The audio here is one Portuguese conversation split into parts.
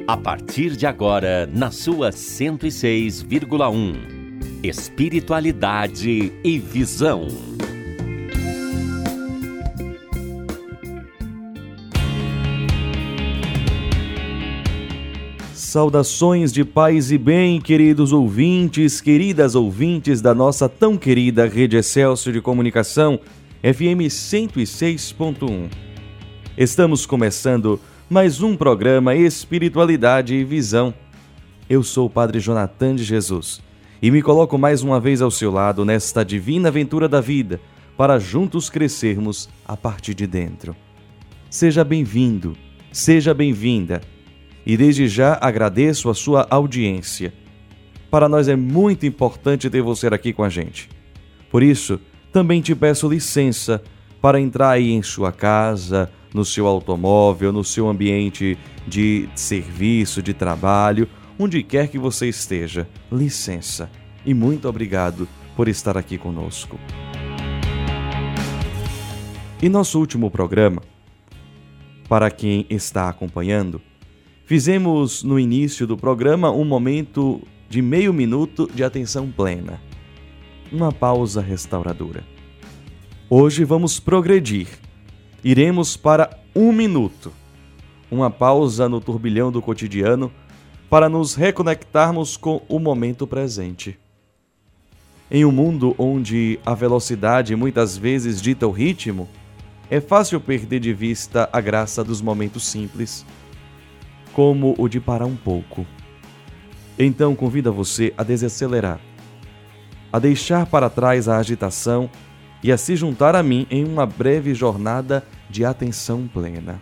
A partir de agora, na sua 106,1. Espiritualidade e visão. Saudações de paz e bem, queridos ouvintes, queridas ouvintes da nossa tão querida Rede Excelsior de Comunicação, FM 106.1. Estamos começando mais um programa Espiritualidade e Visão. Eu sou o Padre Jonathan de Jesus e me coloco mais uma vez ao seu lado nesta divina aventura da vida para juntos crescermos a partir de dentro. Seja bem-vindo, seja bem-vinda e desde já agradeço a sua audiência. Para nós é muito importante ter você aqui com a gente. Por isso, também te peço licença para entrar aí em sua casa, no seu automóvel, no seu ambiente de serviço, de trabalho, onde quer que você esteja. Licença e muito obrigado por estar aqui conosco. Em nosso último programa, para quem está acompanhando, fizemos no início do programa um momento de meio minuto de atenção plena. Uma pausa restauradora. Hoje vamos progredir. Iremos para 1 minuto, uma pausa no turbilhão do cotidiano para nos reconectarmos com o momento presente. Em um mundo onde a velocidade muitas vezes dita o ritmo, é fácil perder de vista a graça dos momentos simples, como o de parar um pouco. Então convido você a desacelerar, a deixar para trás a agitação e a se juntar a mim em uma breve jornada de atenção plena.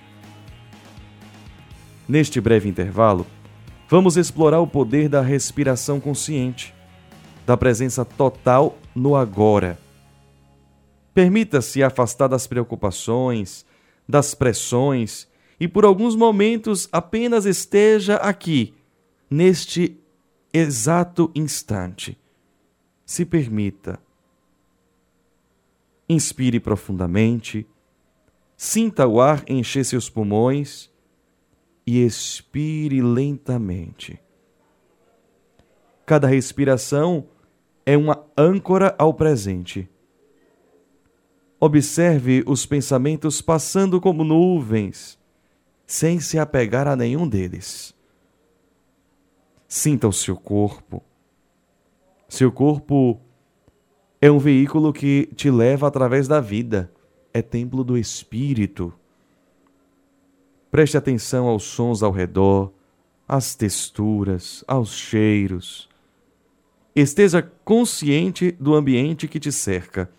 Neste breve intervalo, vamos explorar o poder da respiração consciente, da presença total no agora. Permita-se afastar das preocupações, das pressões e por alguns momentos apenas esteja aqui, neste exato instante. Se permita. Inspire profundamente, sinta o ar encher seus pulmões e expire lentamente. Cada respiração é uma âncora ao presente. Observe os pensamentos passando como nuvens, sem se apegar a nenhum deles. Sinta o seu corpo. Seu corpo é um veículo que te leva através da vida. É templo do Espírito. Preste atenção aos sons ao redor, às texturas, aos cheiros. Esteja consciente do ambiente que te cerca.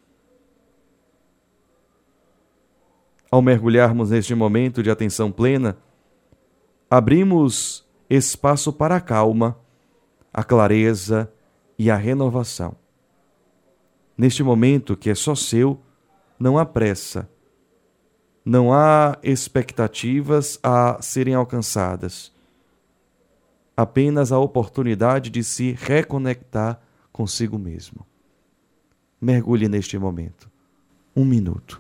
Ao mergulharmos neste momento de atenção plena, abrimos espaço para a calma, a clareza e a renovação. Neste momento que é só seu, não há pressa, não há expectativas a serem alcançadas. Apenas a oportunidade de se reconectar consigo mesmo. Mergulhe neste momento. 1 minuto.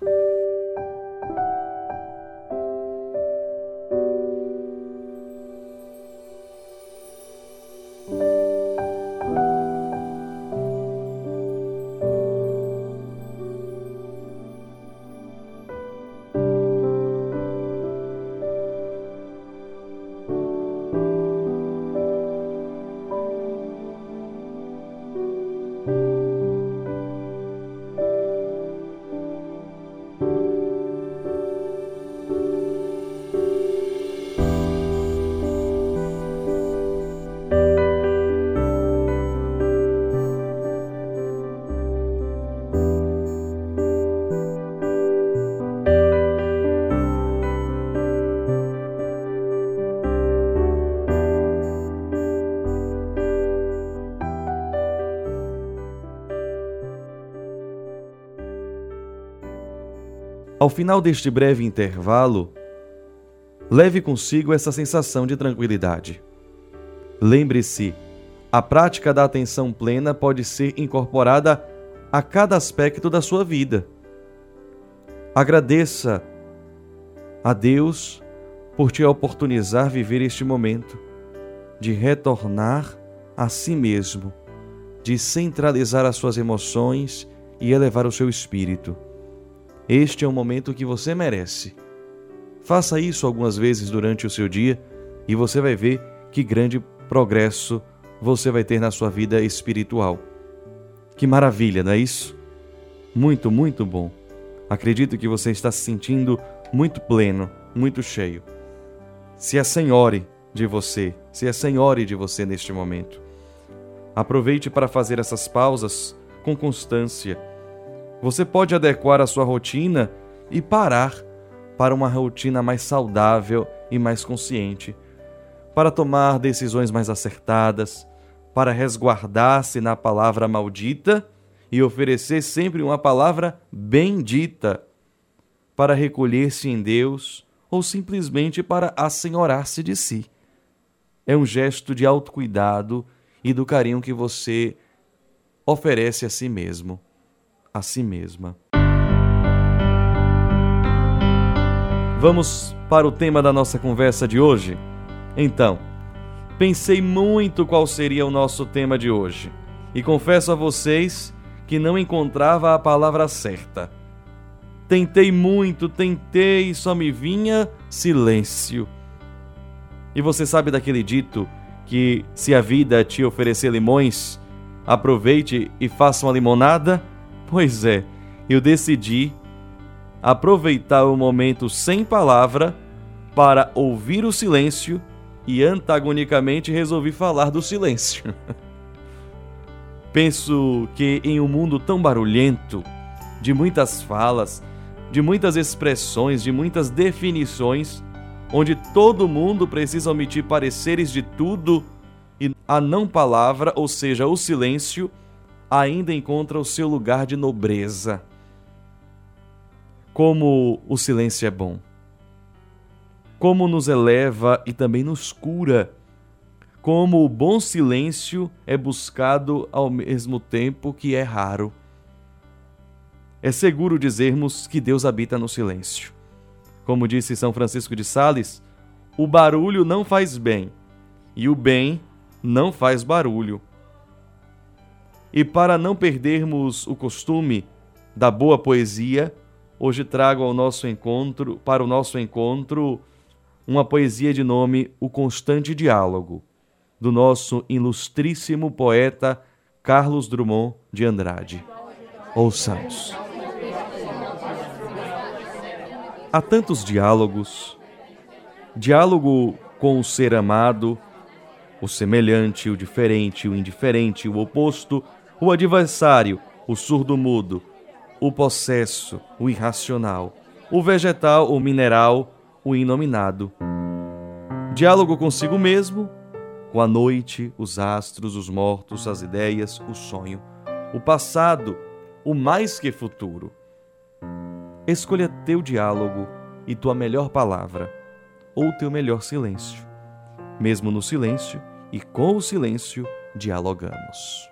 Ao final deste breve intervalo, leve consigo essa sensação de tranquilidade. Lembre-se, a prática da atenção plena pode ser incorporada a cada aspecto da sua vida. Agradeça a Deus por te oportunizar viver este momento de retornar a si mesmo, de centralizar as suas emoções e elevar o seu espírito. Este é um momento que você merece. Faça isso algumas vezes durante o seu dia e você vai ver que grande progresso você vai ter na sua vida espiritual. Que maravilha, não é isso? Muito, muito bom. Acredito que você está se sentindo muito pleno, muito cheio. Se assenhore de você, se assenhore de você neste momento. Aproveite para fazer essas pausas com constância. Você pode adequar a sua rotina e parar para uma rotina mais saudável e mais consciente, para tomar decisões mais acertadas, para resguardar-se na palavra maldita e oferecer sempre uma palavra bendita, para recolher-se em Deus ou simplesmente para assenhorar-se de si. É um gesto de autocuidado e do carinho que você oferece a si mesmo, a si mesma. Vamos para o tema da nossa conversa de hoje? Então, pensei muito qual seria o nosso tema de hoje e confesso a vocês que não encontrava a palavra certa. Tentei muito, e só me vinha silêncio. E você sabe daquele dito que se a vida te oferecer limões, aproveite e faça uma limonada? Pois é, eu decidi aproveitar o momento sem palavra para ouvir o silêncio e antagonicamente resolvi falar do silêncio. Penso que em um mundo tão barulhento, de muitas falas, de muitas expressões, de muitas definições, onde todo mundo precisa omitir pareceres de tudo e a não palavra, ou seja, o silêncio, ainda encontra o seu lugar de nobreza. Como o silêncio é bom. Como nos eleva e também nos cura. Como o bom silêncio é buscado ao mesmo tempo que é raro. É seguro dizermos que Deus habita no silêncio. Como disse São Francisco de Sales, o barulho não faz bem, e o bem não faz barulho. E para não perdermos o costume da boa poesia, hoje trago para o nosso encontro uma poesia de nome O Constante Diálogo, do nosso ilustríssimo poeta Carlos Drummond de Andrade. Ouçamos. Há tantos diálogos, diálogo com o ser amado, o semelhante, o diferente, o indiferente, o oposto, o adversário, o surdo-mudo, o possesso, o irracional, o vegetal, o mineral, o inominado. Diálogo consigo mesmo, com a noite, os astros, os mortos, as ideias, o sonho, o passado, o mais que futuro. Escolha teu diálogo e tua melhor palavra, ou teu melhor silêncio. Mesmo no silêncio e com o silêncio, dialogamos.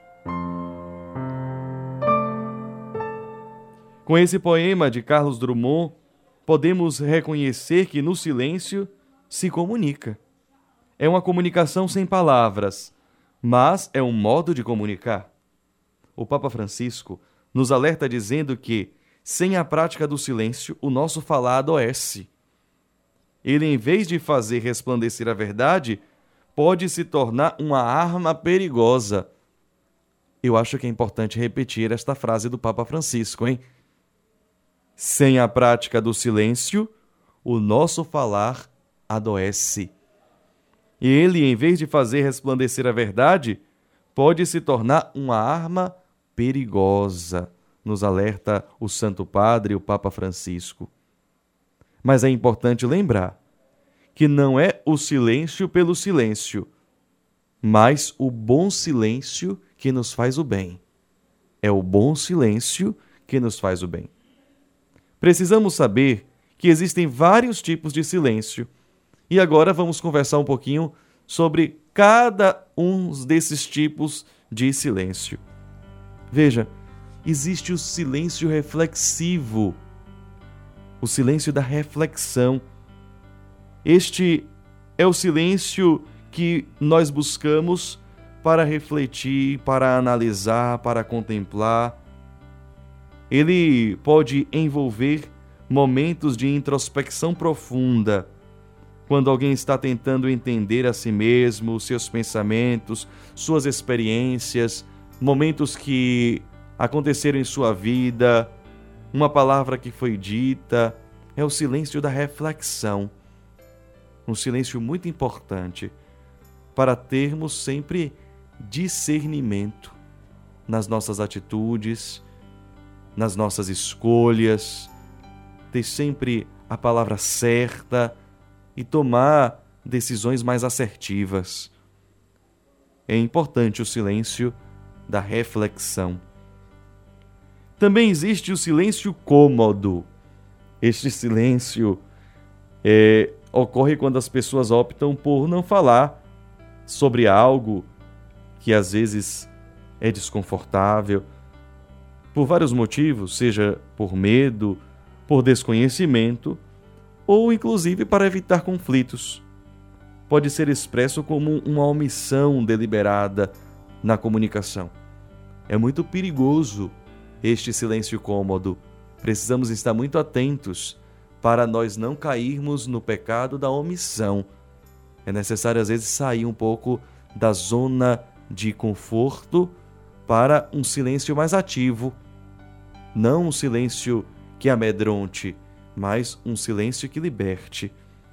Com esse poema de Carlos Drummond, podemos reconhecer que no silêncio se comunica. É uma comunicação sem palavras, mas é um modo de comunicar. O Papa Francisco nos alerta dizendo que, sem a prática do silêncio, o nosso falar adoece. Ele, em vez de fazer resplandecer a verdade, pode se tornar uma arma perigosa. Eu acho que é importante repetir esta frase do Papa Francisco, hein? Sem a prática do silêncio, o nosso falar adoece. E ele, em vez de fazer resplandecer a verdade, pode se tornar uma arma perigosa, nos alerta o Santo Padre, o Papa Francisco. Mas é importante lembrar que não é o silêncio pelo silêncio, mas o bom silêncio que nos faz o bem. É o bom silêncio que nos faz o bem. Precisamos saber que existem vários tipos de silêncio. E agora vamos conversar um pouquinho sobre cada um desses tipos de silêncio. Veja, existe o silêncio reflexivo, o silêncio da reflexão. Este é o silêncio que nós buscamos para refletir, para analisar, para contemplar. Ele pode envolver momentos de introspecção profunda, quando alguém está tentando entender a si mesmo, seus pensamentos, suas experiências, momentos que aconteceram em sua vida, uma palavra que foi dita. É o silêncio da reflexão. Um silêncio muito importante para termos sempre discernimento nas nossas atitudes, nas nossas escolhas, ter sempre a palavra certa e tomar decisões mais assertivas. É importante o silêncio da reflexão. Também existe o silêncio cômodo. Este silêncio ocorre quando as pessoas optam por não falar sobre algo que às vezes é desconfortável, por vários motivos, seja por medo, por desconhecimento, ou inclusive para evitar conflitos. Pode ser expresso como uma omissão deliberada na comunicação. É muito perigoso este silêncio cômodo. Precisamos estar muito atentos para nós não cairmos no pecado da omissão. É necessário, às vezes, sair um pouco da zona de conforto para um silêncio mais ativo. Não um silêncio que amedronte, mas um silêncio que liberte.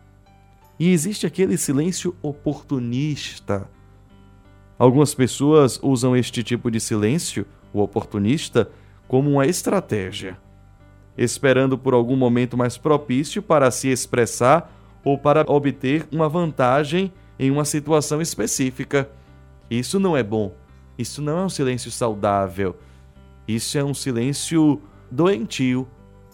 E existe aquele silêncio oportunista. Algumas pessoas usam este tipo de silêncio, o oportunista, como uma estratégia, esperando por algum momento mais propício para se expressar ou para obter uma vantagem em uma situação específica. Isso não é bom. Isso não é um silêncio saudável. Isso é um silêncio doentio.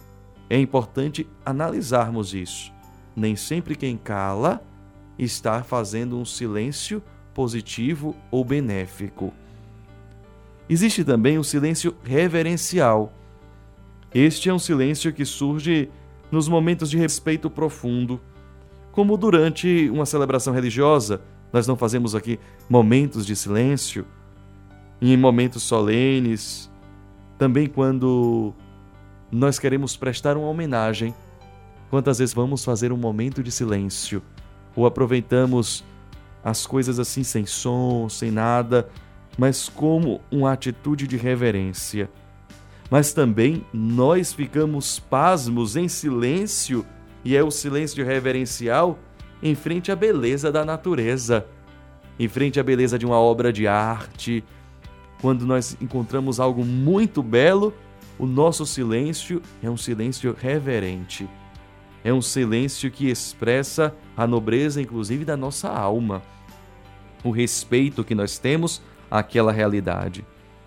É importante analisarmos isso. Nem sempre quem cala está fazendo um silêncio positivo ou benéfico. Existe também o silêncio reverencial. Este é um silêncio que surge nos momentos de respeito profundo. Como durante uma celebração religiosa, nós não fazemos aqui momentos de silêncio, e em momentos solenes, também quando nós queremos prestar uma homenagem. Quantas vezes vamos fazer um momento de silêncio? Ou aproveitamos as coisas assim sem som, sem nada, mas como uma atitude de reverência. Mas também nós ficamos pasmos em silêncio, e é o silêncio reverencial em frente à beleza da natureza, em frente à beleza de uma obra de arte. Quando nós encontramos algo muito belo, o nosso silêncio é um silêncio reverente. É um silêncio que expressa a nobreza, inclusive, da nossa alma. O respeito que nós temos àquela realidade.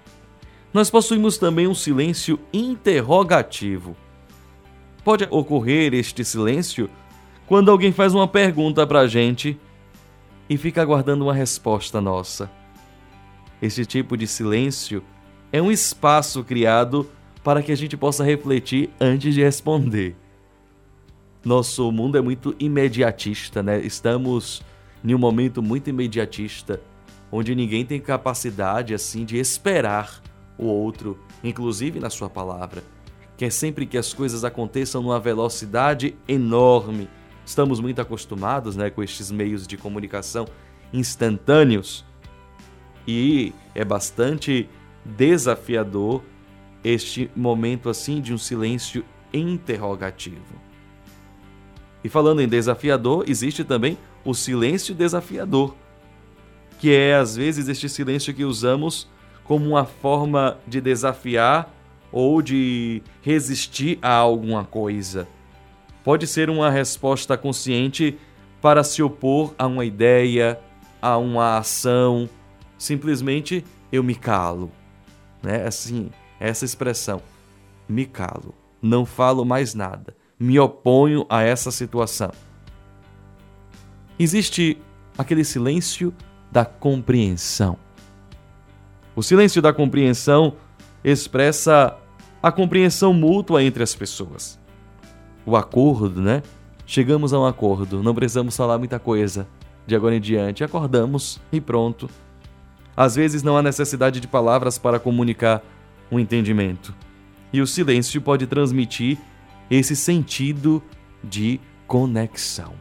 Nós possuímos também um silêncio interrogativo. Pode ocorrer este silêncio quando alguém faz uma pergunta para a gente e fica aguardando uma resposta nossa. Este tipo de silêncio é um espaço criado para que a gente possa refletir antes de responder. Nosso mundo é muito imediatista, né? Estamos em um momento muito imediatista, onde ninguém tem capacidade assim de esperar o outro, inclusive na sua palavra. Quer sempre que as coisas aconteçam numa velocidade enorme. Estamos muito acostumados, né, com estes meios de comunicação instantâneos, e é bastante desafiador este momento assim de um silêncio interrogativo. E falando em desafiador, existe também o silêncio desafiador, que é às vezes este silêncio que usamos como uma forma de desafiar ou de resistir a alguma coisa. Pode ser uma resposta consciente para se opor a uma ideia, a uma ação. Simplesmente eu me calo, né? Assim, essa expressão, me calo, não falo mais nada, me oponho a essa situação. Existe aquele silêncio da compreensão. O silêncio da compreensão expressa a compreensão mútua entre as pessoas. O acordo, né? chegamos a um acordo, não precisamos falar muita coisa. De agora em diante, acordamos e pronto. Às vezes não há necessidade de palavras para comunicar um entendimento. E o silêncio pode transmitir esse sentido de conexão.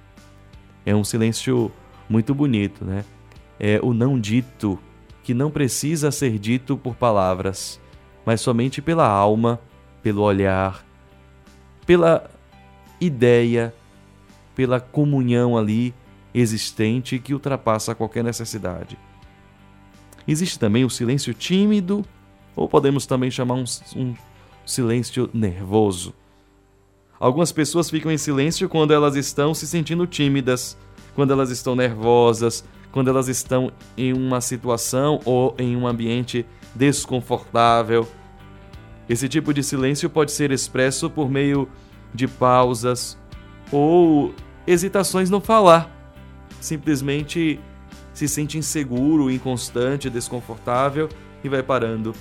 É um silêncio muito bonito, né? É o não dito, que não precisa ser dito por palavras, mas somente pela alma, pelo olhar, pela ideia, pela comunhão ali existente que ultrapassa qualquer necessidade. Existe também o silêncio tímido, ou podemos também chamar um silêncio nervoso. Algumas pessoas ficam em silêncio quando elas estão se sentindo tímidas, quando elas estão nervosas, quando elas estão em uma situação ou em um ambiente desconfortável. Esse tipo de silêncio pode ser expresso por meio de pausas ou hesitações no falar. Simplesmente se sente inseguro, inconstante, desconfortável e vai parando.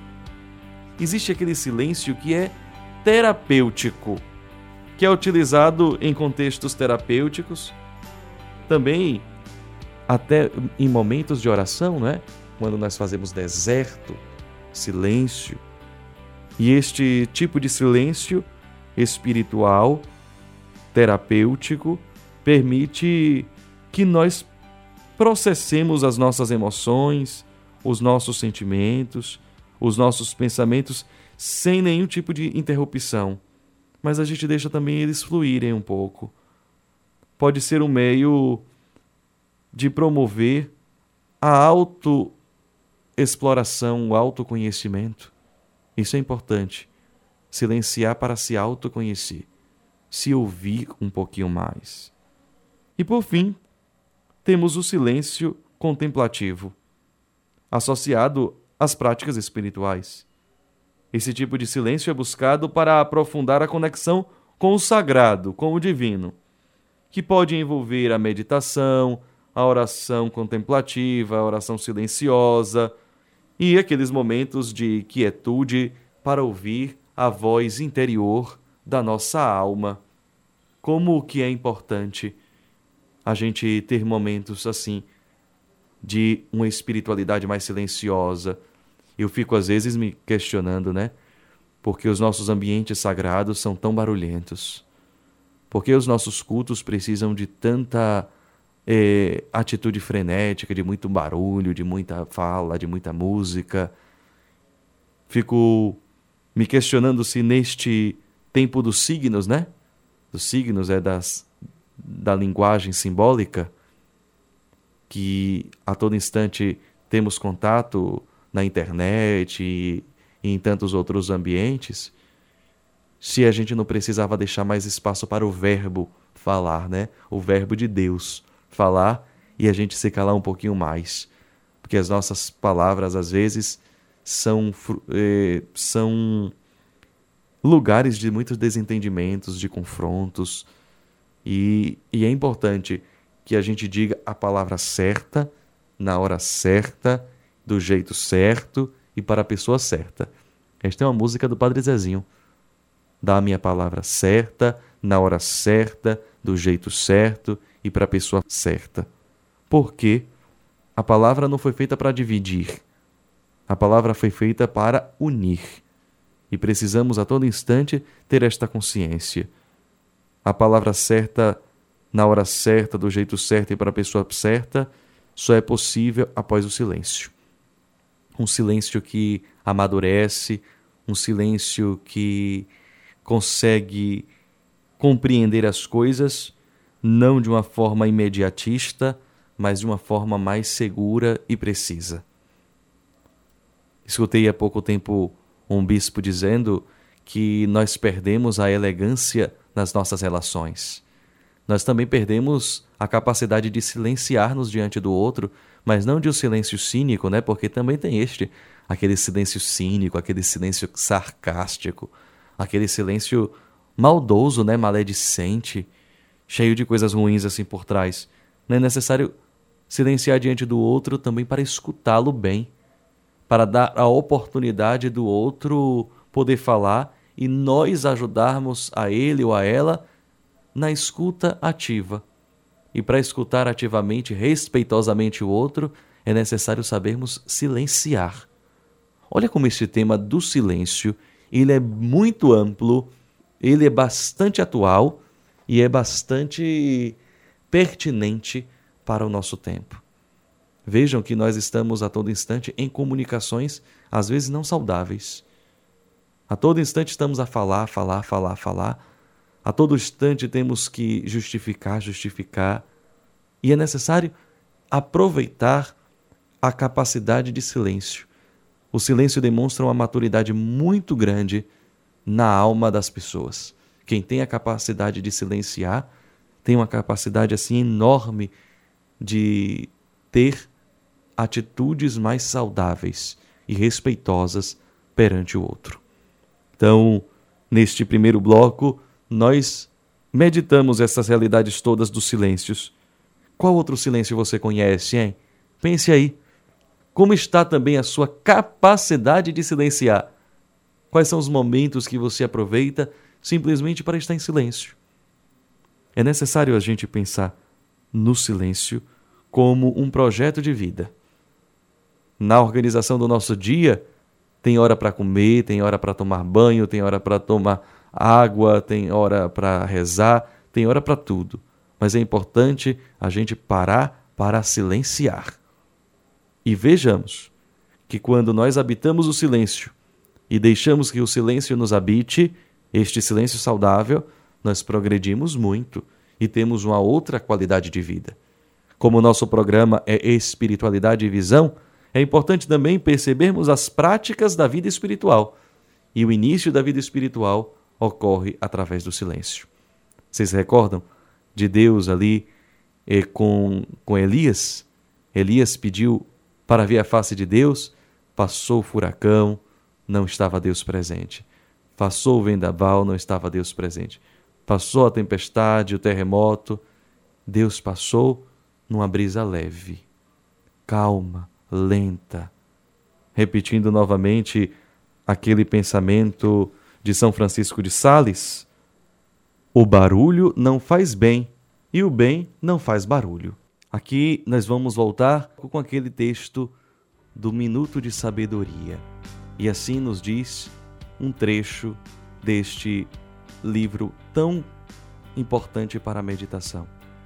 Existe aquele silêncio que é terapêutico, que é utilizado em contextos terapêuticos, também até em momentos de oração, não é? Quando nós fazemos deserto, silêncio. E este tipo de silêncio espiritual, terapêutico, permite que nós processemos as nossas emoções, os nossos sentimentos, os nossos pensamentos sem nenhum tipo de interrupção. Mas a gente deixa também eles fluírem um pouco. Pode ser um meio de promover a autoexploração, o autoconhecimento. Isso é importante. Silenciar para se autoconhecer, se ouvir um pouquinho mais. E por fim, temos o silêncio contemplativo, associado às práticas espirituais. Esse tipo de silêncio é buscado para aprofundar a conexão com o sagrado, com o divino, que pode envolver a meditação, a oração contemplativa, a oração silenciosa e aqueles momentos de quietude para ouvir a voz interior da nossa alma. Como que é importante a gente ter momentos assim de uma espiritualidade mais silenciosa. Eu fico às vezes me questionando, né? Porque os nossos ambientes sagrados são tão barulhentos? Porque os nossos cultos precisam de tanta atitude frenética, de muito barulho, de muita fala, de muita música? Fico me questionando se neste tempo dos signos, né? Dos signos da linguagem simbólica, que a todo instante temos contato na internet e em tantos outros ambientes, se a gente não precisava deixar mais espaço para o verbo falar, né? O verbo de Deus falar e a gente se calar um pouquinho mais. Porque as nossas palavras, às vezes, são lugares de muitos desentendimentos, de confrontos. E é importante que a gente diga a palavra certa, na hora certa, do jeito certo e para a pessoa certa. Esta é uma música do Padre Zezinho. Dá a minha palavra certa, na hora certa, do jeito certo e para a pessoa certa. Porque a palavra não foi feita para dividir. A palavra foi feita para unir. E precisamos a todo instante ter esta consciência. A palavra certa, na hora certa, do jeito certo e para a pessoa certa, só é possível após o silêncio. Um silêncio que amadurece, um silêncio que consegue compreender as coisas, não de uma forma imediatista, mas de uma forma mais segura e precisa. Escutei há pouco tempo um bispo dizendo que nós perdemos a elegância nas nossas relações. Nós também perdemos a capacidade de silenciar-nos diante do outro, mas não de um silêncio cínico, né? Porque também tem aquele silêncio cínico, aquele silêncio sarcástico, aquele silêncio maldoso, né? Maledicente, cheio de coisas ruins assim por trás. Não é necessário silenciar diante do outro também para escutá-lo bem, para dar a oportunidade do outro poder falar e nós ajudarmos a ele ou a ela na escuta ativa. E para escutar ativamente, respeitosamente o outro, é necessário sabermos silenciar. Olha como este tema do silêncio, ele é muito amplo, ele é bastante atual e é bastante pertinente para o nosso tempo. Vejam que nós estamos a todo instante em comunicações, às vezes não saudáveis. A todo instante estamos a falar. A todo instante temos que justificar. E é necessário aproveitar a capacidade de silêncio. O silêncio demonstra uma maturidade muito grande na alma das pessoas. Quem tem a capacidade de silenciar tem uma capacidade assim enorme de ter atitudes mais saudáveis e respeitosas perante o outro. Então, neste primeiro bloco, nós meditamos essas realidades todas dos silêncios. Qual outro silêncio você conhece, hein? Pense aí. Como está também a sua capacidade de silenciar? Quais são os momentos que você aproveita simplesmente para estar em silêncio? É necessário a gente pensar no silêncio como um projeto de vida. Na organização do nosso dia, tem hora para comer, tem hora para tomar banho, tem hora para tomar água, tem hora para rezar, tem hora para tudo. Mas é importante a gente parar para silenciar. E vejamos que quando nós habitamos o silêncio e deixamos que o silêncio nos habite, este silêncio saudável, nós progredimos muito e temos uma outra qualidade de vida. Como o nosso programa é Espiritualidade e Visão, é importante também percebermos as práticas da vida espiritual. E o início da vida espiritual ocorre através do silêncio. Vocês se recordam de Deus ali com Elias? Elias pediu para ver a face de Deus, passou o furacão, não estava Deus presente. Passou o vendaval, não estava Deus presente. Passou a tempestade, o terremoto, Deus passou numa brisa leve, calma, lenta. Repetindo novamente aquele pensamento de São Francisco de Sales: o barulho não faz bem e o bem não faz barulho. Aqui nós vamos voltar com aquele texto do Minuto de Sabedoria. E assim nos diz um trecho deste livro tão importante para a meditação.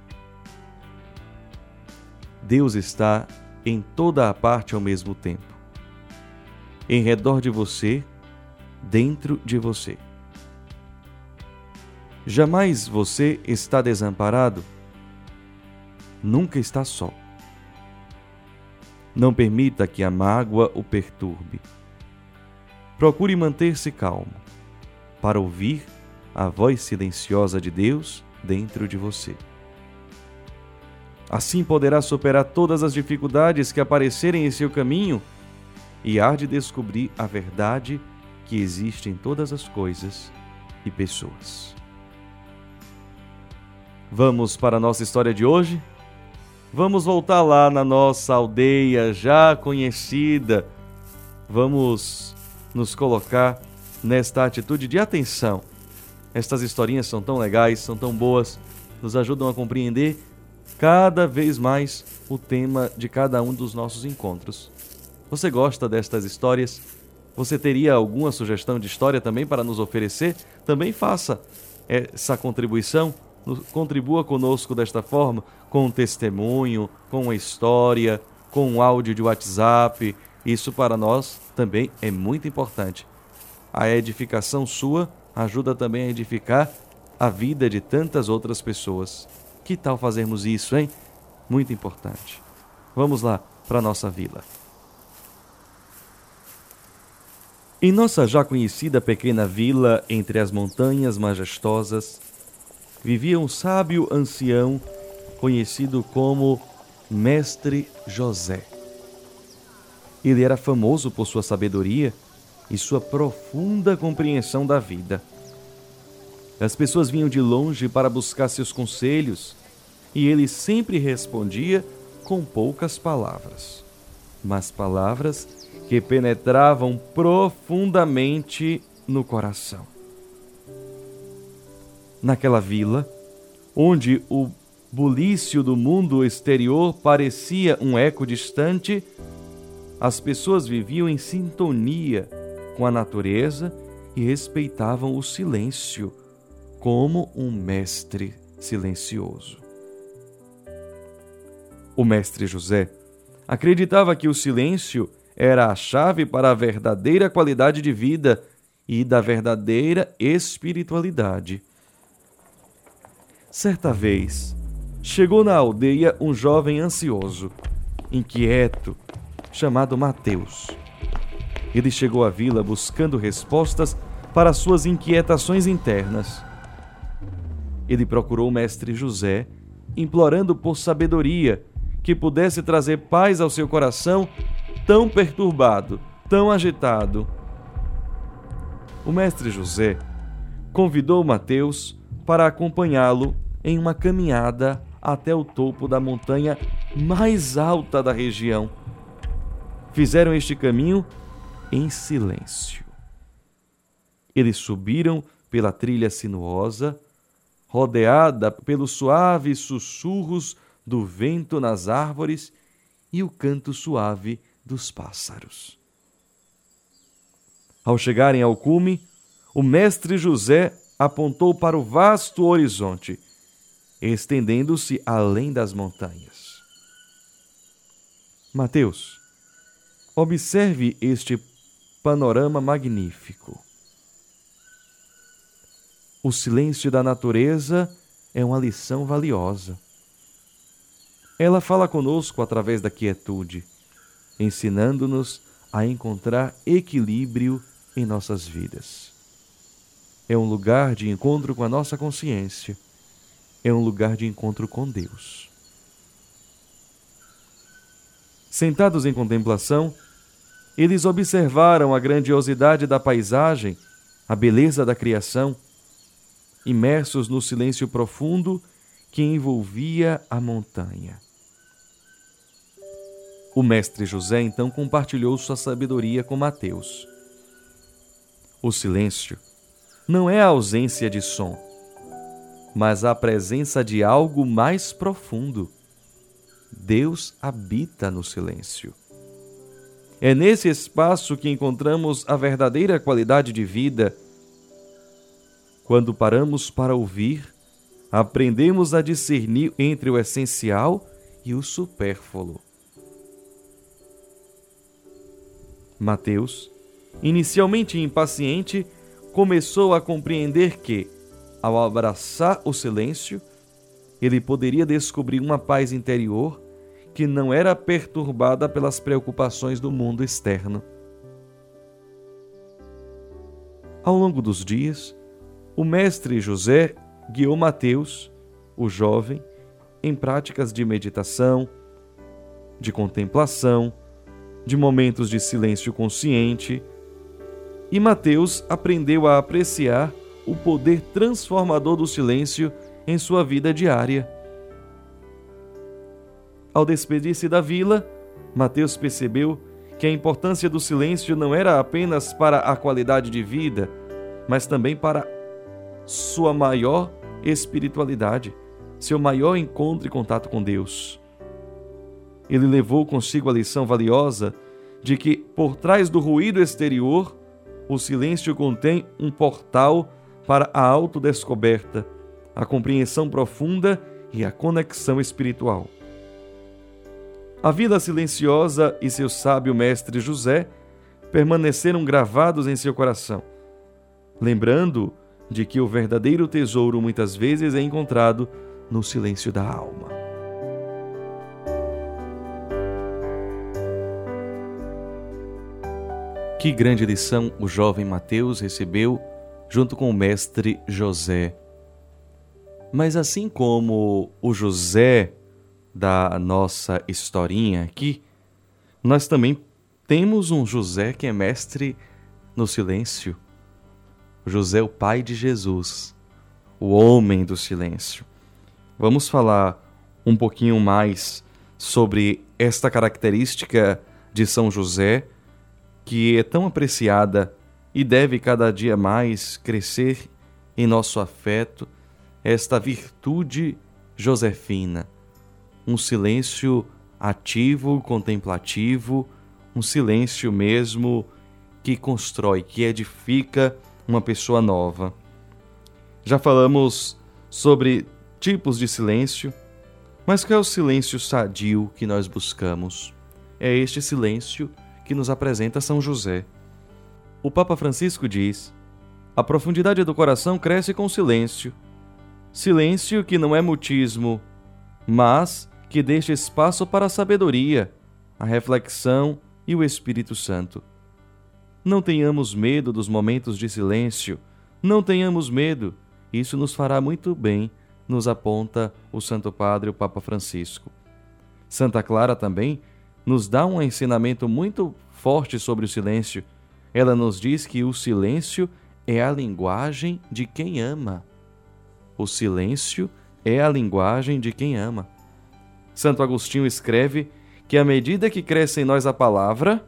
Deus está em toda a parte ao mesmo tempo. Em redor de você, dentro de você. Jamais você está desamparado. Nunca está só. Não permita que a mágoa o perturbe. Procure manter-se calmo para ouvir a voz silenciosa de Deus dentro de você. Assim poderá superar todas as dificuldades que aparecerem em seu caminho e há de descobrir a verdade que existe em todas as coisas e pessoas. Vamos para a nossa história de hoje? Vamos voltar lá na nossa aldeia já conhecida. Vamos nos colocar nesta atitude de atenção. Estas historinhas são tão legais, são tão boas, nos ajudam a compreender cada vez mais o tema de cada um dos nossos encontros. Você gosta destas histórias? Você teria alguma sugestão de história também para nos oferecer? Também faça essa contribuição. Contribua conosco desta forma, com um testemunho, com uma história, com um áudio de WhatsApp. Isso para nós também é muito importante. A edificação sua ajuda também a edificar a vida de tantas outras pessoas. Que tal fazermos isso, hein? Muito importante. Vamos lá para a nossa vila. Em nossa já conhecida pequena vila entre as montanhas majestosas, vivia um sábio ancião conhecido como Mestre José. Ele era famoso por sua sabedoria e sua profunda compreensão da vida. As pessoas vinham de longe para buscar seus conselhos e ele sempre respondia com poucas palavras, mas palavras que penetravam profundamente no coração. Naquela vila onde o bulício do mundo exterior parecia um eco distante, as pessoas viviam em sintonia com a natureza e respeitavam o silêncio como um mestre silencioso. O mestre José acreditava que o silêncio era a chave para a verdadeira qualidade de vida e da verdadeira espiritualidade. Certa vez, chegou na aldeia um jovem ansioso, inquieto, chamado Mateus. Ele chegou à vila buscando respostas para suas inquietações internas. Ele procurou o mestre José, implorando por sabedoria que pudesse trazer paz ao seu coração tão perturbado, tão agitado. O mestre José convidou Mateus para acompanhá-lo em uma caminhada até o topo da montanha mais alta da região. Fizeram este caminho em silêncio. Eles subiram pela trilha sinuosa, rodeada pelos suaves sussurros do vento nas árvores e o canto suave dos pássaros. Ao chegarem ao cume, o mestre José apontou para o vasto horizonte, estendendo-se além das montanhas. Mateus, observe este panorama magnífico. O silêncio da natureza é uma lição valiosa. Ela fala conosco através da quietude, ensinando-nos a encontrar equilíbrio em nossas vidas. É um lugar de encontro com a nossa consciência. É um lugar de encontro com Deus. Sentados em contemplação, eles observaram a grandiosidade da paisagem, a beleza da criação, imersos no silêncio profundo que envolvia a montanha. O mestre José então compartilhou sua sabedoria com Mateus. O silêncio não é a ausência de som, mas a presença de algo mais profundo. Deus habita no silêncio. É nesse espaço que encontramos a verdadeira qualidade de vida. Quando paramos para ouvir, aprendemos a discernir entre o essencial e o supérfluo. Mateus, inicialmente impaciente, começou a compreender que, ao abraçar o silêncio, ele poderia descobrir uma paz interior que não era perturbada pelas preocupações do mundo externo. Ao longo dos dias, o mestre José guiou Mateus, o jovem, em práticas de meditação, de contemplação, de momentos de silêncio consciente, e Mateus aprendeu a apreciar o poder transformador do silêncio em sua vida diária. Ao despedir-se da vila, Mateus percebeu que a importância do silêncio não era apenas para a qualidade de vida, mas também para sua maior espiritualidade, seu maior encontro e contato com Deus. Ele levou consigo a lição valiosa de que, por trás do ruído exterior, o silêncio contém um portal para a autodescoberta, a compreensão profunda e a conexão espiritual. A vila silenciosa e seu sábio mestre José permaneceram gravados em seu coração, lembrando de que o verdadeiro tesouro muitas vezes é encontrado no silêncio da alma. Que grande lição o jovem Mateus recebeu junto com o mestre José. Mas assim como o José da nossa historinha aqui, nós também temos um José que é mestre no silêncio. José, o pai de Jesus, o homem do silêncio. Vamos falar um pouquinho mais sobre esta característica de São José, que é tão apreciada e deve cada dia mais crescer em nosso afeto, esta virtude josefina, um silêncio ativo, contemplativo, um silêncio mesmo que constrói, que edifica uma pessoa nova. Já falamos sobre tipos de silêncio, mas qual é o silêncio sadio que nós buscamos? É este silêncio que nos apresenta São José. O Papa Francisco diz: a profundidade do coração cresce com silêncio. Silêncio que não é mutismo, mas que deixa espaço para a sabedoria, a reflexão e o Espírito Santo. Não tenhamos medo dos momentos de silêncio, não tenhamos medo, isso nos fará muito bem, nos aponta o Santo Padre, o Papa Francisco. Santa Clara também nos dá um ensinamento muito forte sobre o silêncio. Ela nos diz que o silêncio é a linguagem de quem ama. O silêncio é a linguagem de quem ama. Santo Agostinho escreve que à medida que cresce em nós a palavra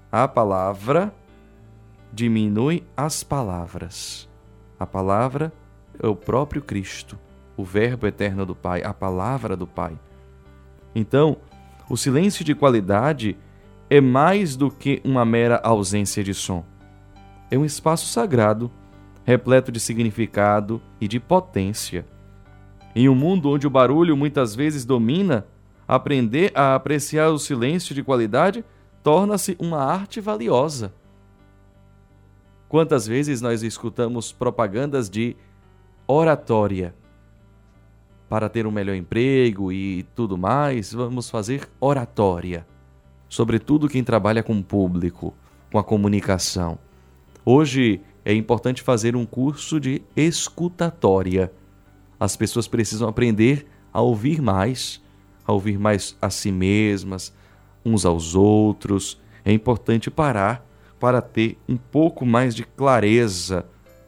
diminui as palavras. A palavra é o próprio Cristo, o Verbo eterno do Pai, a palavra do Pai. Então, o silêncio de qualidade é mais do que uma mera ausência de som. É um espaço sagrado, repleto de significado e de potência. Em um mundo onde o barulho muitas vezes domina, aprender a apreciar o silêncio de qualidade torna-se uma arte valiosa. Quantas vezes nós escutamos propagandas de oratória? Para ter um melhor emprego e tudo mais, vamos fazer oratória. Sobretudo quem trabalha com o público, com a comunicação. Hoje é importante fazer um curso de escutatória. As pessoas precisam aprender a ouvir mais a si mesmas, uns aos outros. É importante parar para ter um pouco mais de clareza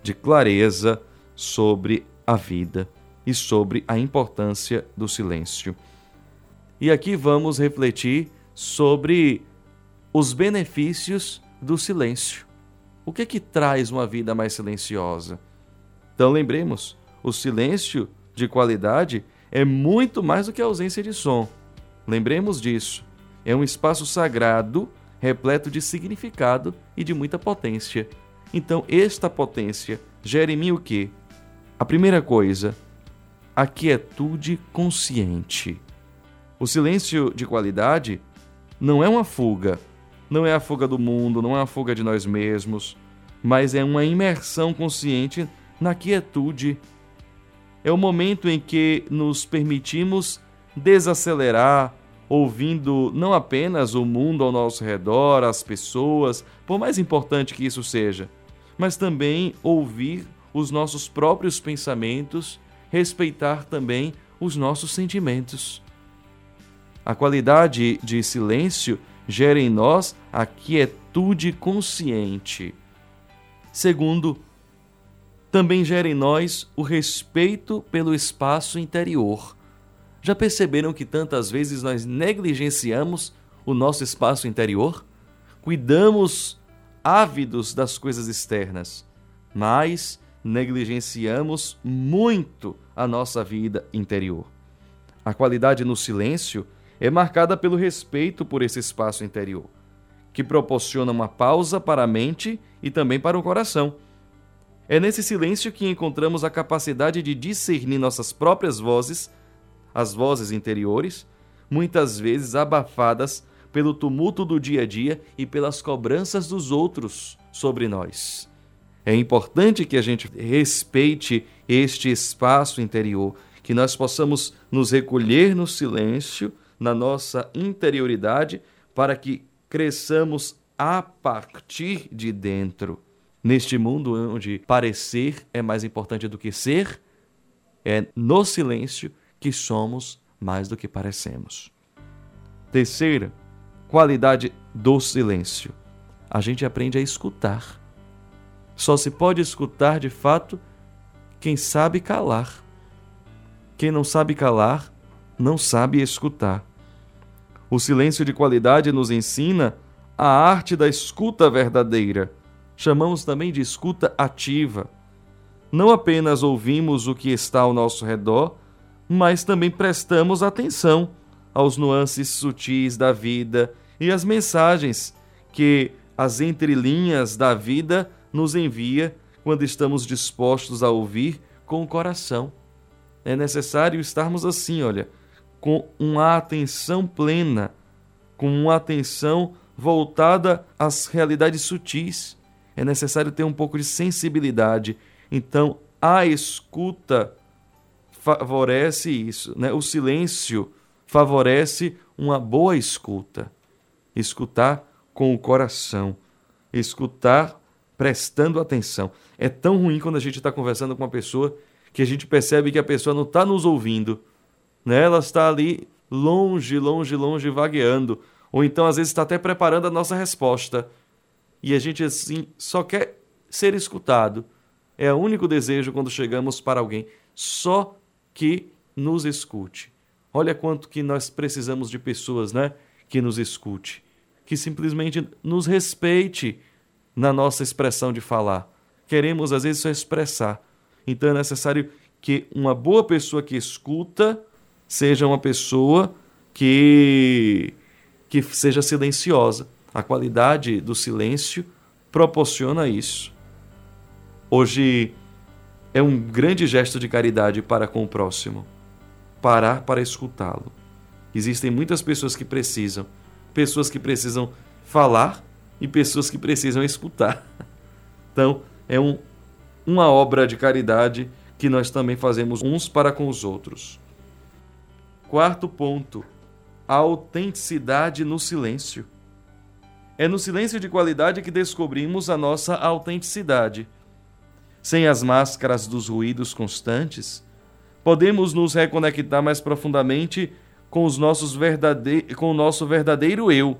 sobre a vida e sobre a importância do silêncio. E aqui vamos refletir sobre os benefícios do silêncio. O que é que traz uma vida mais silenciosa? Então lembremos, o silêncio de qualidade é muito mais do que a ausência de som. Lembremos disso. É um espaço sagrado, repleto de significado e de muita potência. Então, esta potência gera em mim o quê? A primeira coisa, a quietude consciente. O silêncio de qualidade não é uma fuga, não é a fuga do mundo, não é a fuga de nós mesmos, mas é uma imersão consciente na quietude. É o momento em que nos permitimos desacelerar, ouvindo não apenas o mundo ao nosso redor, as pessoas, por mais importante que isso seja, mas também ouvir os nossos próprios pensamentos, respeitar também os nossos sentimentos. A qualidade de silêncio gera em nós a quietude consciente. Segundo, também gera em nós o respeito pelo espaço interior. Já perceberam que tantas vezes nós negligenciamos o nosso espaço interior? Cuidamos ávidos das coisas externas, mas negligenciamos muito a nossa vida interior. A qualidade no silêncio é marcada pelo respeito por esse espaço interior, que proporciona uma pausa para a mente e também para o coração. É nesse silêncio que encontramos a capacidade de discernir nossas próprias vozes, as vozes interiores, muitas vezes abafadas pelo tumulto do dia a dia e pelas cobranças dos outros sobre nós. É importante que a gente respeite este espaço interior, que nós possamos nos recolher no silêncio, na nossa interioridade, para que cresçamos a partir de dentro. Neste mundo onde parecer é mais importante do que ser, é no silêncio que somos mais do que parecemos. Terceira, qualidade do silêncio. A gente aprende a escutar. Só se pode escutar de fato quem sabe calar. Quem não sabe calar, não sabe escutar. O silêncio de qualidade nos ensina a arte da escuta verdadeira. Chamamos também de escuta ativa. não apenas ouvimos o que está ao nosso redor, mas também prestamos atenção aos nuances sutis da vida e às mensagens que as entrelinhas da vida nos envia quando estamos dispostos a ouvir com o coração. É necessário estarmos assim, olha, com uma atenção plena, com uma atenção voltada às realidades sutis. É necessário ter um pouco de sensibilidade. Então, a escuta favorece isso, né? O silêncio favorece uma boa escuta. Escutar com o coração. Escutar prestando atenção. É tão ruim quando a gente está conversando com uma pessoa que a gente percebe que a pessoa não está nos ouvindo, né? Ela está ali longe, vagueando. Ou então, às vezes, está até preparando a nossa resposta. E a gente, assim, só quer ser escutado. É o único desejo quando chegamos para alguém. Só que nos escute. Olha quanto que nós precisamos de pessoas, né? Que nos escute. Que simplesmente nos respeite na nossa expressão de falar. Queremos, às vezes, só expressar. Então, é necessário que uma boa pessoa que escuta seja uma pessoa que seja silenciosa. A qualidade do silêncio proporciona isso. Hoje é um grande gesto de caridade para com o próximo. Parar para escutá-lo. Existem muitas pessoas que precisam falar e pessoas que precisam escutar. Então, é uma obra de caridade que nós também fazemos uns para com os outros. Quarto ponto, a autenticidade no silêncio. É no silêncio de qualidade que descobrimos a nossa autenticidade. Sem as máscaras dos ruídos constantes, podemos nos reconectar mais profundamente com o nosso verdadeiro eu,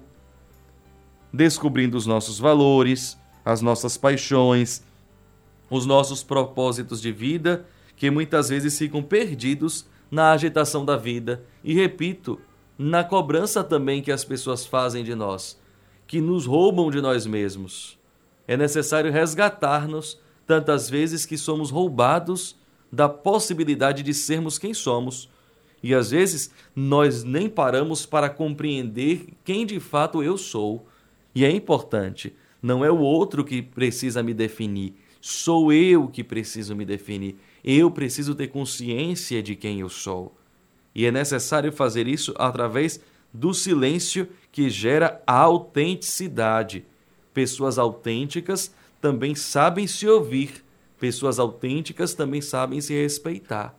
descobrindo os nossos valores, as nossas paixões, os nossos propósitos de vida, que muitas vezes ficam perdidos na agitação da vida e, repito, na cobrança também que as pessoas fazem de nós, que nos roubam de nós mesmos. É necessário resgatar-nos tantas vezes que somos roubados da possibilidade de sermos quem somos. E às vezes nós nem paramos para compreender quem de fato eu sou. E é importante, não é o outro que precisa me definir, sou eu que preciso me definir. Eu preciso ter consciência de quem eu sou. E é necessário fazer isso através do silêncio que gera a autenticidade. Pessoas autênticas também sabem se ouvir. Pessoas autênticas também sabem se respeitar.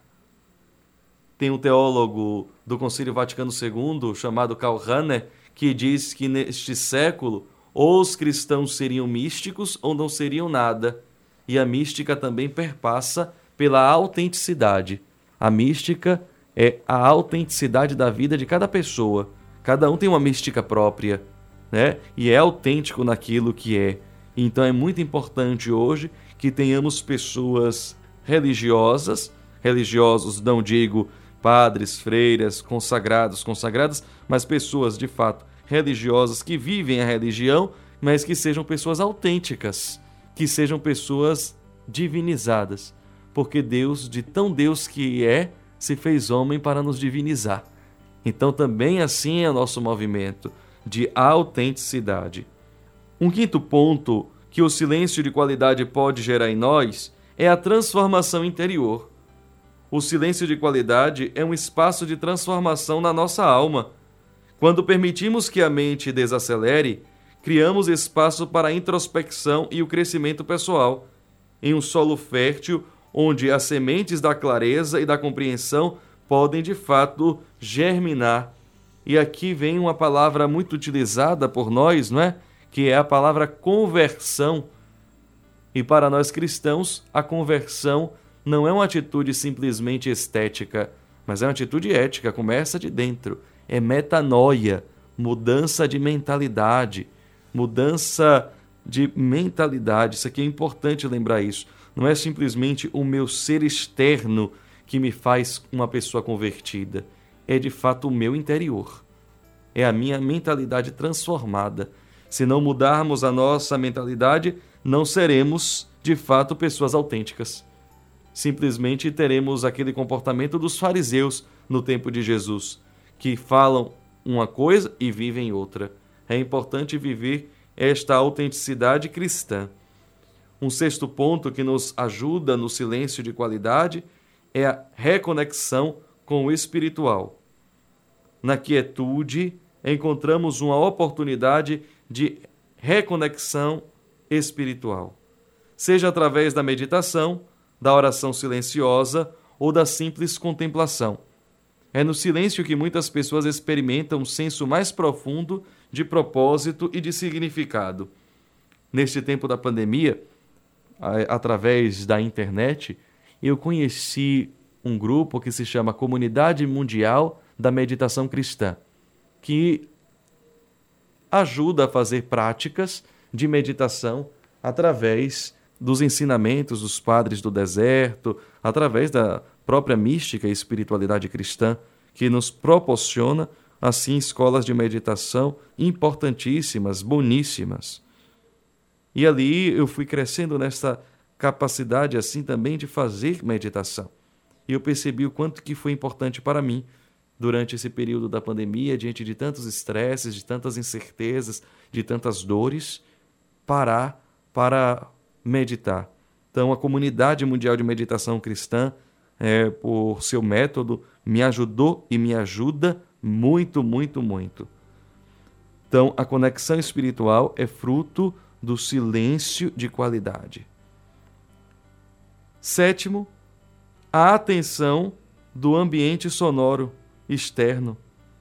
Tem um teólogo do Concílio Vaticano II, chamado Karl Rahner, que diz que neste século ou os cristãos seriam místicos ou não seriam nada. E a mística também perpassa pela autenticidade. A mística é a autenticidade da vida de cada pessoa. Cada um tem uma mística própria, né? E é autêntico naquilo que é. Então é muito importante hoje que tenhamos pessoas religiosas, religiosos, não digo padres, freiras, consagradas, mas pessoas de fato religiosas que vivem a religião, mas que sejam pessoas autênticas, que sejam pessoas divinizadas, porque Deus, de tão Deus que é, se fez homem para nos divinizar. Então também assim é o nosso movimento de autenticidade. Um quinto ponto que o silêncio de qualidade pode gerar em nós é a transformação interior. O silêncio de qualidade é um espaço de transformação na nossa alma. Quando permitimos que a mente desacelere, criamos espaço para a introspecção e o crescimento pessoal, em um solo fértil onde as sementes da clareza e da compreensão podem de fato germinar. E aqui vem uma palavra muito utilizada por nós, não é? Que é a palavra conversão. E para nós cristãos, a conversão não é uma atitude simplesmente estética, mas é uma atitude ética, começa de dentro. É metanoia, mudança de mentalidade. Isso aqui é importante lembrar isso. Não é simplesmente o meu ser externo que me faz uma pessoa convertida. É de fato o meu interior. É a minha mentalidade transformada. Se não mudarmos a nossa mentalidade, não seremos de fato pessoas autênticas. Simplesmente teremos aquele comportamento dos fariseus no tempo de Jesus, que falam uma coisa e vivem outra. É importante viver esta autenticidade cristã. Um sexto ponto que nos ajuda no silêncio de qualidade é a reconexão com o espiritual. Na quietude, encontramos uma oportunidade de reconexão espiritual, seja através da meditação, da oração silenciosa ou da simples contemplação. É no silêncio que muitas pessoas experimentam um senso mais profundo de propósito e de significado. Neste tempo da pandemia, através da internet, eu conheci um grupo que se chama Comunidade Mundial da Meditação Cristã, que ajuda a fazer práticas de meditação através dos ensinamentos dos padres do deserto, através da própria mística e espiritualidade cristã, que nos proporciona, assim, escolas de meditação importantíssimas, boníssimas. E ali eu fui crescendo nessa capacidade, assim, também de fazer meditação. E eu percebi o quanto que foi importante para mim, durante esse período da pandemia, diante de tantos estresses, de tantas incertezas, de tantas dores, parar para meditar. Então, a Comunidade Mundial de Meditação Cristã, por seu método, me ajudou e me ajuda muito, muito, muito. Então, a conexão espiritual é fruto do silêncio de qualidade. Sétimo, a atenção do ambiente sonoro externo.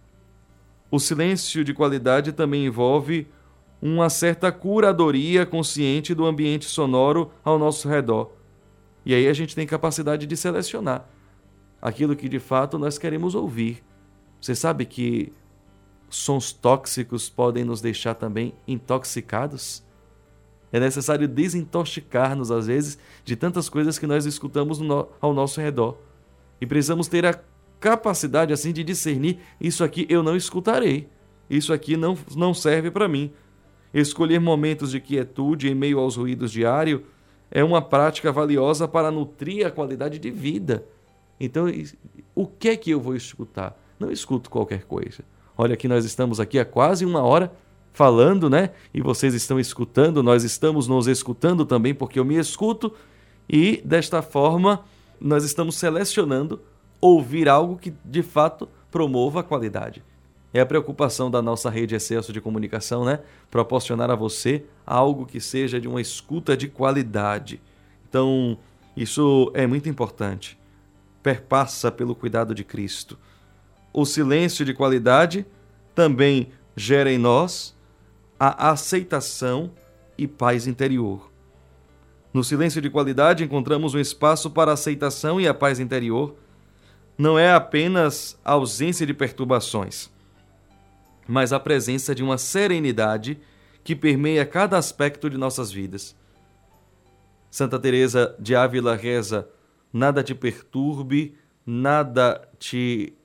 O silêncio de qualidade também envolve uma certa curadoria consciente do ambiente sonoro ao nosso redor. E aí a gente tem capacidade de selecionar aquilo que de fato nós queremos ouvir. Você sabe que sons tóxicos podem nos deixar também intoxicados? É necessário desintoxicar-nos, às vezes, de tantas coisas que nós escutamos ao nosso redor. E precisamos ter a capacidade, assim, de discernir: isso aqui eu não escutarei, isso aqui não serve para mim. Escolher momentos de quietude em meio aos ruídos diários é uma prática valiosa para nutrir a qualidade de vida. Então, o que é que eu vou escutar? Não escuto qualquer coisa. Olha que nós estamos aqui há quase uma hora falando, né? E vocês estão escutando, nós estamos nos escutando também, porque eu me escuto, e desta forma nós estamos selecionando ouvir algo que de fato promova a qualidade. É a preocupação da nossa rede Excelsior de comunicação, né? Proporcionar a você algo que seja de uma escuta de qualidade. Então, isso é muito importante. Perpassa pelo cuidado de Cristo. O silêncio de qualidade também gera em nós a aceitação e paz interior. No silêncio de qualidade encontramos um espaço para a aceitação e a paz interior. Não é apenas a ausência de perturbações, mas a presença de uma serenidade que permeia cada aspecto de nossas vidas. Santa Teresa de Ávila reza: nada te perturbe, nada te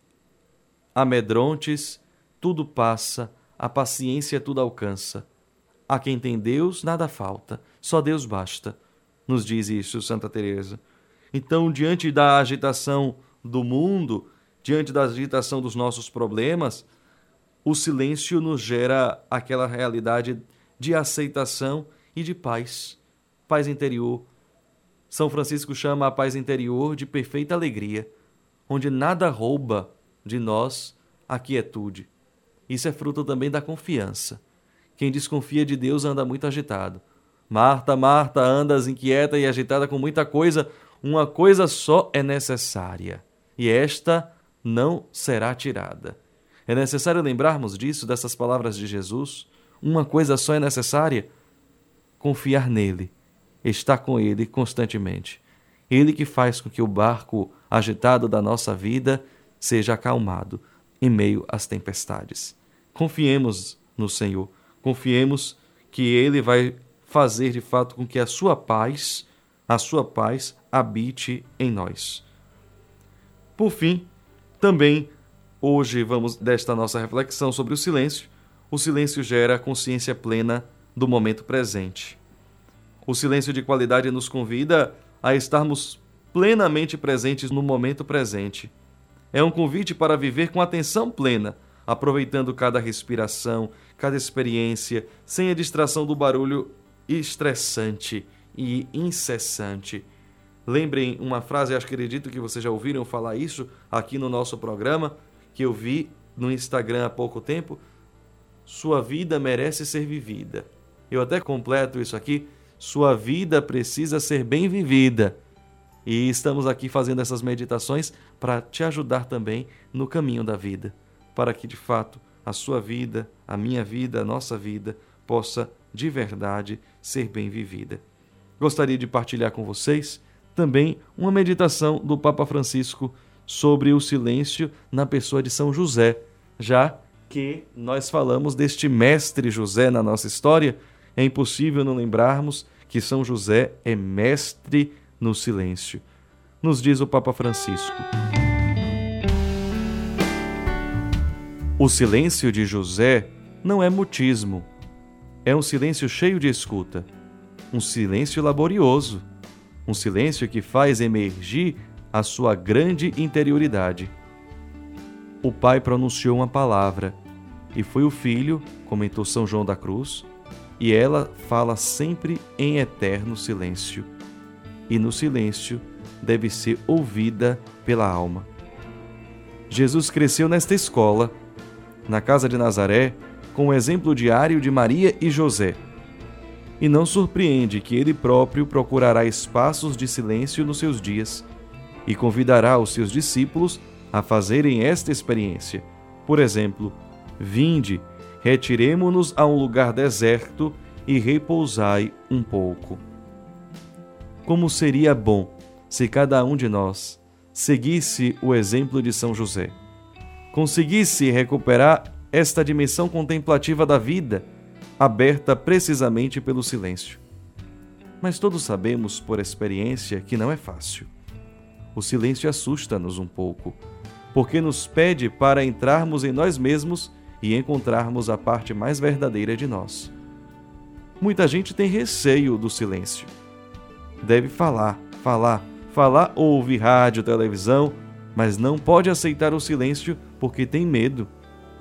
amedrontes, tudo passa, a paciência tudo alcança. A quem tem Deus, nada falta, só Deus basta, nos diz isso Santa Teresa. Então, diante da agitação do mundo, diante da agitação dos nossos problemas, o silêncio nos gera aquela realidade de aceitação e de paz, paz interior. São Francisco chama a paz interior de perfeita alegria, onde nada rouba de nós a quietude. Isso é fruto também da confiança. Quem desconfia de Deus anda muito agitado. Marta, Marta, andas inquieta e agitada com muita coisa. Uma coisa só é necessária, e esta não será tirada. É necessário lembrarmos disso, dessas palavras de Jesus. Uma coisa só é necessária: confiar nele, estar com ele constantemente. Ele que faz com que o barco agitado da nossa vida seja acalmado em meio às tempestades. Confiemos no Senhor, confiemos que Ele vai fazer de fato com que a sua paz habite em nós. Por fim, também hoje vamos desta nossa reflexão sobre o silêncio. O silêncio gera a consciência plena do momento presente. O silêncio de qualidade nos convida a estarmos plenamente presentes no momento presente. É um convite para viver com atenção plena, aproveitando cada respiração, cada experiência, sem a distração do barulho estressante e incessante. Lembrem uma frase, acredito que vocês já ouviram falar isso aqui no nosso programa, que eu vi no Instagram há pouco tempo: sua vida merece ser vivida. Eu até completo isso aqui: sua vida precisa ser bem vivida. E estamos aqui fazendo essas meditações para te ajudar também no caminho da vida, para que de fato a sua vida, a minha vida, a nossa vida possa de verdade ser bem vivida. Gostaria de partilhar com vocês também uma meditação do Papa Francisco sobre o silêncio na pessoa de São José. Já que nós falamos deste mestre José na nossa história, é impossível não lembrarmos que São José é mestre no silêncio. Nos diz o Papa Francisco: o silêncio de José não é mutismo, é um silêncio cheio de escuta, um silêncio laborioso, um silêncio que faz emergir a sua grande interioridade. O Pai pronunciou uma palavra, e foi o Filho, comentou São João da Cruz, e ela fala sempre em eterno silêncio. E no silêncio deve ser ouvida pela alma. Jesus cresceu nesta escola, na casa de Nazaré, com o exemplo diário de Maria e José. E não surpreende que ele próprio procurará espaços de silêncio nos seus dias e convidará os seus discípulos a fazerem esta experiência. Por exemplo: vinde, retiremo-nos a um lugar deserto e repousai um pouco. Como seria bom se cada um de nós seguisse o exemplo de São José, conseguisse recuperar esta dimensão contemplativa da vida, aberta precisamente pelo silêncio. Mas todos sabemos por experiência que não é fácil. O silêncio assusta-nos um pouco, porque nos pede para entrarmos em nós mesmos e encontrarmos a parte mais verdadeira de nós. Muita gente tem receio do silêncio. Deve falar ou ouvir rádio, televisão, mas não pode aceitar o silêncio porque tem medo.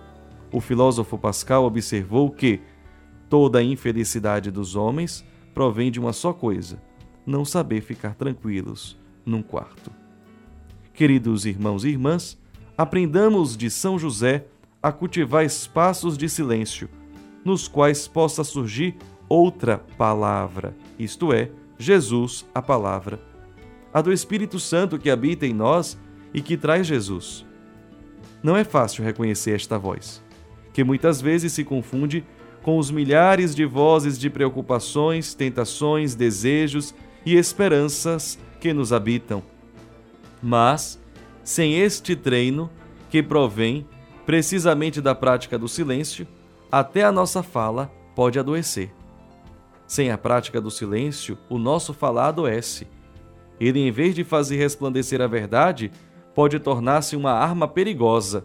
O filósofo Pascal observou que toda a infelicidade dos homens provém de uma só coisa: não saber ficar tranquilos num quarto. Queridos irmãos e irmãs, aprendamos de São José a cultivar espaços de silêncio, nos quais possa surgir outra palavra, isto é, Jesus, a palavra, a do Espírito Santo que habita em nós e que traz Jesus. Não é fácil reconhecer esta voz, que muitas vezes se confunde com os milhares de vozes de preocupações, tentações, desejos e esperanças que nos habitam. Mas, sem este treino, que provém precisamente da prática do silêncio, até a nossa fala pode adoecer. Sem a prática do silêncio, o nosso falar adoece. Ele, em vez de fazer resplandecer a verdade, pode tornar-se uma arma perigosa.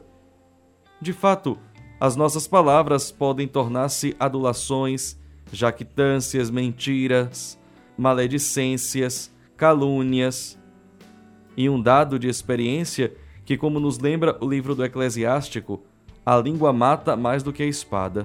De fato, as nossas palavras podem tornar-se adulações, jactâncias, mentiras, maledicências, calúnias. E um dado de experiência que, como nos lembra o livro do Eclesiástico, a língua mata mais do que a espada.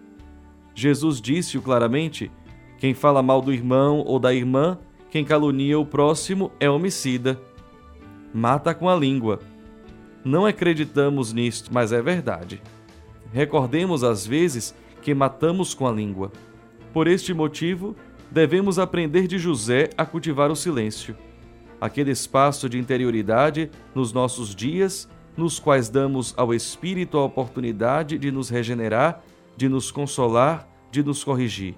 Jesus disse-o claramente: quem fala mal do irmão ou da irmã, quem calunia o próximo é homicida. Mata com a língua. Não acreditamos nisto, mas é verdade. Recordemos às vezes que matamos com a língua. Por este motivo, devemos aprender de José a cultivar o silêncio, aquele espaço de interioridade nos nossos dias, nos quais damos ao Espírito a oportunidade de nos regenerar, de nos consolar, de nos corrigir.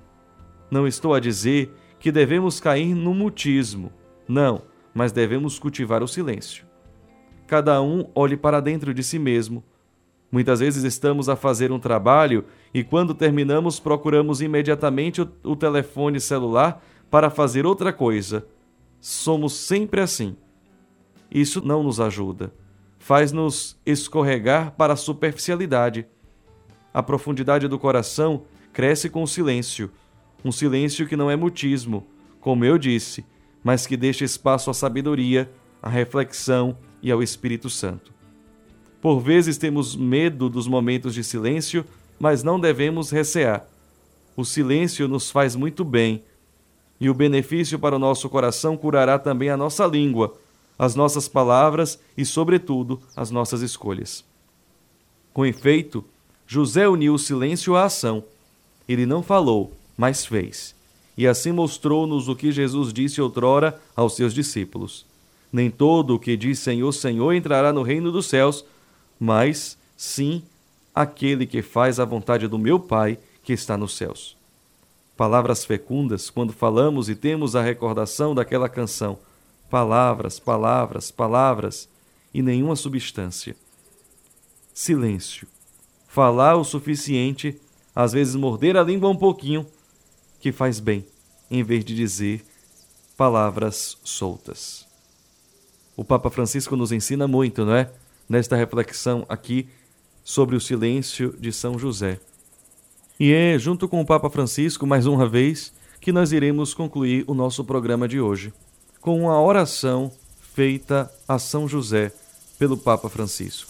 Não estou a dizer que devemos cair no mutismo, não, mas devemos cultivar o silêncio. Cada um olhe para dentro de si mesmo. Muitas vezes estamos a fazer um trabalho e, quando terminamos, procuramos imediatamente o telefone celular para fazer outra coisa. Somos sempre assim. Isso não nos ajuda. Faz-nos escorregar para a superficialidade. A profundidade do coração cresce com o silêncio. Um silêncio que não é mutismo, como eu disse, mas que deixe espaço à sabedoria, à reflexão e ao Espírito Santo. Por vezes temos medo dos momentos de silêncio, mas não devemos recear. O silêncio nos faz muito bem, e o benefício para o nosso coração curará também a nossa língua, as nossas palavras e, sobretudo, as nossas escolhas. Com efeito, José uniu o silêncio à ação. Ele não falou, mas fez. E assim mostrou-nos o que Jesus disse outrora aos seus discípulos. Nem todo o que diz Senhor, Senhor entrará no reino dos céus, mas sim aquele que faz a vontade do meu Pai que está nos céus. Palavras fecundas quando falamos e temos a recordação daquela canção. Palavras, palavras, palavras e nenhuma substância. Silêncio. Falar o suficiente, às vezes morder a língua um pouquinho, que faz bem, em vez de dizer palavras soltas. O Papa Francisco nos ensina muito, não é? Nesta reflexão aqui sobre o silêncio de São José. E é junto com o Papa Francisco, mais uma vez, que nós iremos concluir o nosso programa de hoje, com uma oração feita a São José pelo Papa Francisco.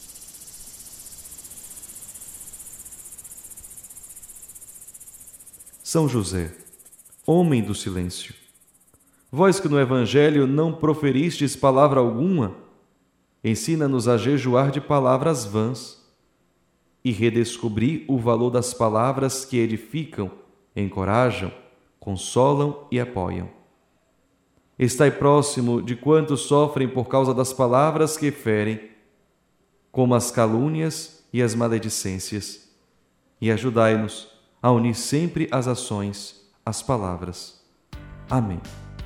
São José, homem do silêncio, vós que no Evangelho não proferistes palavra alguma, ensina-nos a jejuar de palavras vãs e redescobrir o valor das palavras que edificam, encorajam, consolam e apoiam. Estai próximo de quantos sofrem por causa das palavras que ferem, como as calúnias e as maledicências, e ajudai-nos a unir sempre as ações às palavras. Amém.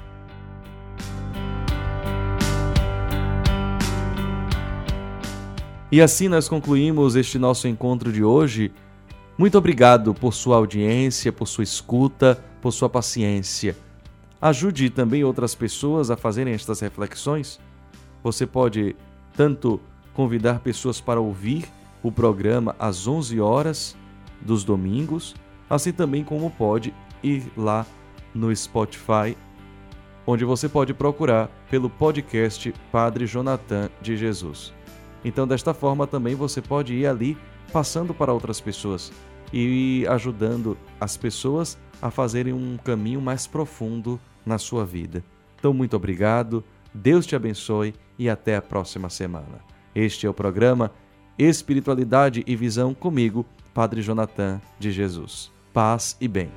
E assim nós concluímos este nosso encontro de hoje. Muito obrigado por sua audiência, por sua escuta, por sua paciência. Ajude também outras pessoas a fazerem estas reflexões. Você pode tanto convidar pessoas para ouvir o programa às 11 horas dos domingos, assim também como pode ir lá no Spotify, onde você pode procurar pelo podcast Padre Jonathan de Jesus. Então, desta forma, também você pode ir ali passando para outras pessoas e ajudando as pessoas a fazerem um caminho mais profundo na sua vida. Então, muito obrigado, Deus te abençoe e até a próxima semana. Este é o programa Espiritualidade e Visão comigo, Padre Jonathan de Jesus. Paz e bem.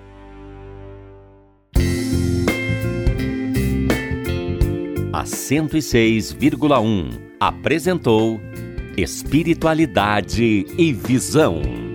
A 106,1 apresentou Espiritualidade e Visão.